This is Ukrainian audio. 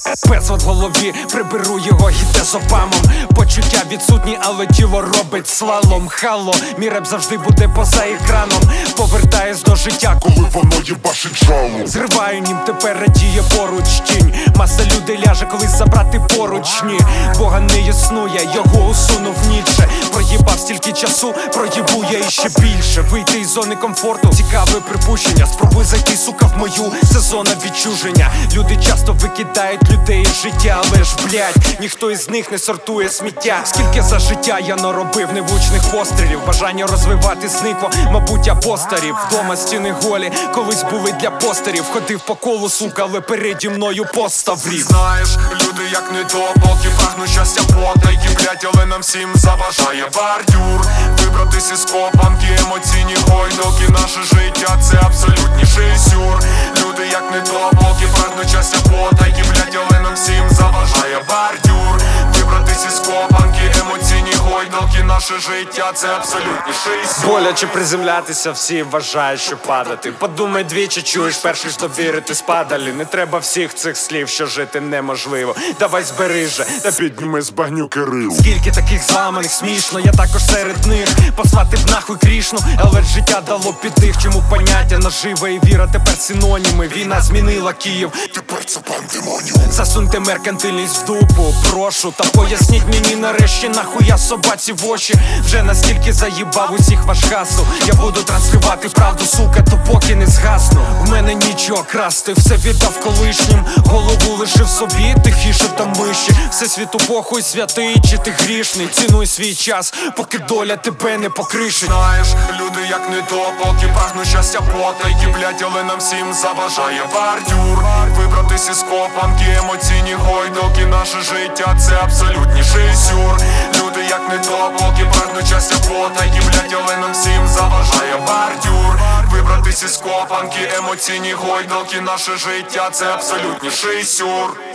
Безлад в голові, приберу його, іде з опамом. Почуття відсутні, але тіло робить слалом. Хало, мій реп завжди буде поза екраном. Повертаюсь до життя, коли воно їбашить жало. Зриваю нім, тепер радіє поруч тінь. Маса людей ляже, колись забрати поручні. Бога не існує, його усунув Ніцше. Проїбав стільки часу, проїбу я іще більше. Вийти із зони комфорту, цікаве припущення. Спробуй зайти, сука, в мою, це зона відчуження. Люди часто викидають людей із життя, але ж, блядь, ніхто із них не сортує сміття. Скільки за життя я наробив невлучних пострілів. Бажання розвивати зникло, мабуть, я постарів. Вдома стіни голі, колись були для постерів. Ходив по колу, сука, але переді мною поставрів. Знаєш, люди як не то, поки прагнуть щастя потайки, блять, але нам всім заважає бордюр. Вибратись із копанки, емоційні гойдалки. Наше життя це абсолютніший сюр. Люди як не то, поки прагнуть щастя потайки, блять, але нам всім заважає бордюр. Вибратись із копанки, емоційні гойдалки. Наше життя це абсолютніший сюр. Боляче приземлятися, всі вважають, що падати. Подумай двічі, чуєш, перший ж довірити спадалі. Не треба всіх цих слів, що жити неможливо. Давай збери же, та підніми з багнюки рил. Скільки таких зламаних, смішно, я також серед них. Послати б нахуй Крішну, але життя дало підтих. Чому поняття нажива і віра тепер синоніми. Війна змінила Київ, тепер це пандемонію. Засуньте меркантильність в дупу, прошу. Та поясніть мені нарешті, нахуя собаці в очі. Вже настільки заїбав усіх ваш гасл. Я буду транслювати правду, сука, то поки не згасну. В мене нічого красти, все віддав колишнім. Голову лишив собі, тихіше та миші. Всесвіту похуй, святий, чи ти грішний. Цінуй свій час, поки доля тебе не покришить. Знаєш, люди як не то, поки прагнуть щастя потайки, блять, але нам всім заважає бордюр. Вибратись із копанки, емоційні гойдалки. Наше життя це абсолютніший сюр. Люди як не то, поки прагнуть щастя потайки, блять, але нам всім заважає бордюр. Вибратись із копанки, емоційні гойдалки. Наше життя це абсолютніший сюр.